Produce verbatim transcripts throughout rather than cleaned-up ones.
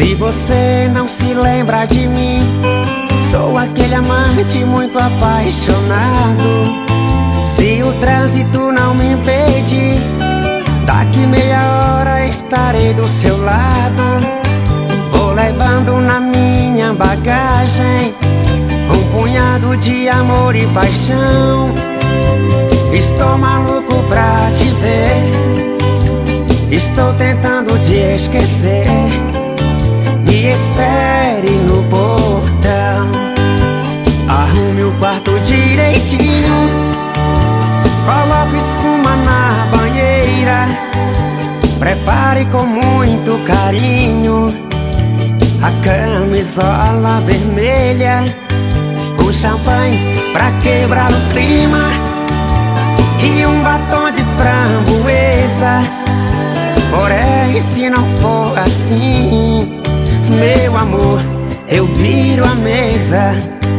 Se você não se lembra de mim, sou aquele amante muito apaixonado. Se o trânsito não me impedir, daqui meia hora estarei do seu lado. Vou levando na minha bagagem um punhado de amor e paixão. Estou maluco pra te ver, estou tentando te esquecer. Me espere no portão, arrume o quarto direitinho, coloque espuma na banheira, prepare com muito carinho a camisola vermelha, um champanhe pra quebrar o clima e um batom de framboesa. Porém, se não for assim, meu amor, eu viro a mesa.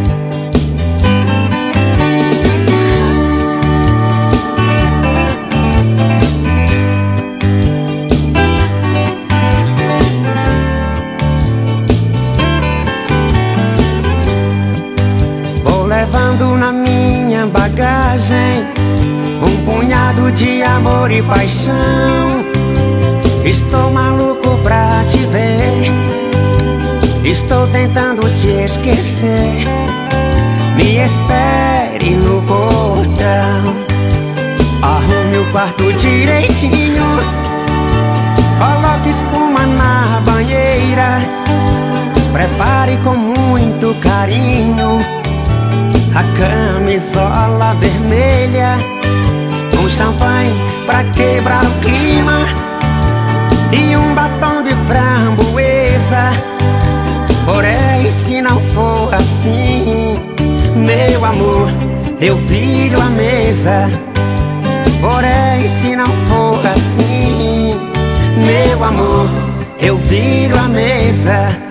Vou levando na minha bagagem um punhado de amor e paixão. Estou maluco pra te ver, estou tentando te esquecer. Me espere no portão, arrume o quarto direitinho, coloque espuma na banheira, prepare com muito carinho a camisola vermelha, um champanhe pra quebrar o clima e um batom de framboesa. Porém, se não for assim, meu amor, eu viro a mesa. Porém, se não for assim, meu amor, eu viro a mesa.